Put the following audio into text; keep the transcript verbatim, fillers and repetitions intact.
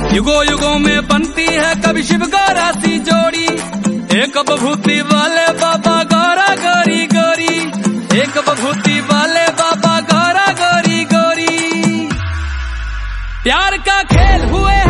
युगों युगों में बनती है कभी शिव गौरा सी जोड़ी, एक बभूति वाले बाबा गौरा गौरी गौरी, एक बभूति वाले बाबा गौरा गौरी गौरी। प्यार का खेल हुए